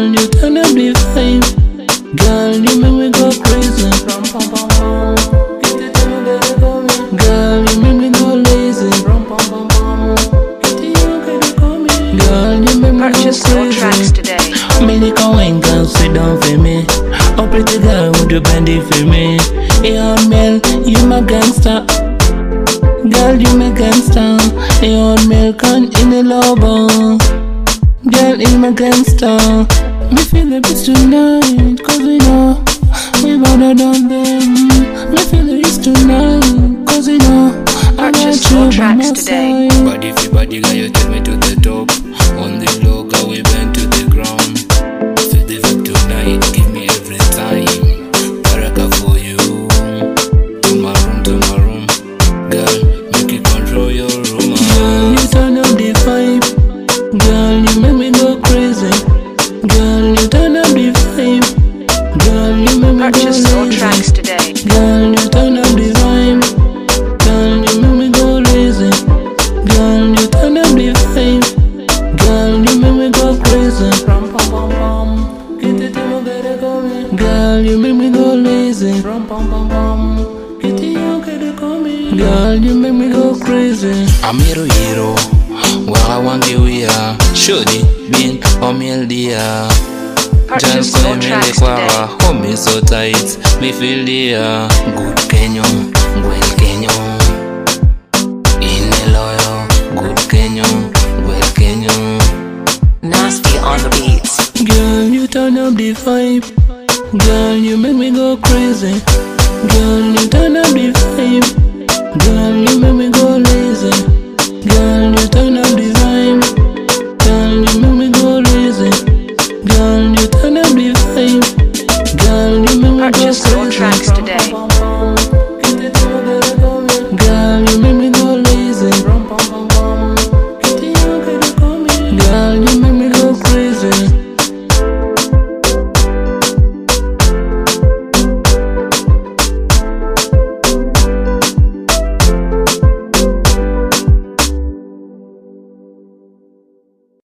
Girl, you turn up the vibe. Girl, you make me go crazy. Girl, you make me go lazy. Girl, you make me Purchase go your tracks crazy. today. Many wine girl, sit down for me. Oh, pretty girl, would you bend it for me? Yeah, Mel, you my gangster. Girl, you my gangster. Yeah, Mel, come in the lobo. Girl, in my gangster. Me feel the beats tonight, cause we know we better than them. Me feel the beats tonight, cause we know I Purchase got your you by tracks my today. side. Body for body, girl, you take me to the top. On the low, girl, we bend to the ground. Feel the vibe tonight, give me every time. Baraka for you. To my room. Girl, make you control your room. Girl, you turn up the vibe. Girl, you make me go crazy. Girl, you turn up the vibe. Girl, you make me go Purchase your lazy. tracks today. Girl, you turn up the vibe. Girl, you make me go lazy. Girl, you turn up the vibe. Girl, you make me go crazy. Girl, you make me go lazy. Girl, you make me go crazy. I'm hero. Waka wangi wia. Shodi, bin, omil dia. Purchase Just your me tracks kwa today. hold me so tight. Me feel dia. Good Kenyo, well Kenyo. In loyo. Good Kenyo, well Kenyo. Nasty on the beats. Girl, you turn up the vibe. Girl, you make me go crazy. Girl, you turn up the vibe. Girl, you make me go lazy. Girl, you turn up